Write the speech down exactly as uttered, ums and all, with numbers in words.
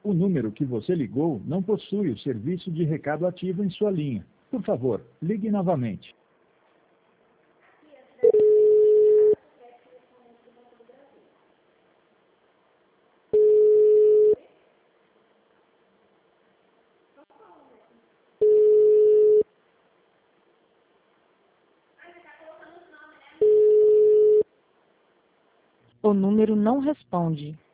O número que você ligou não possui o serviço de recado ativo em sua linha. Por favor, ligue novamente. O número não responde.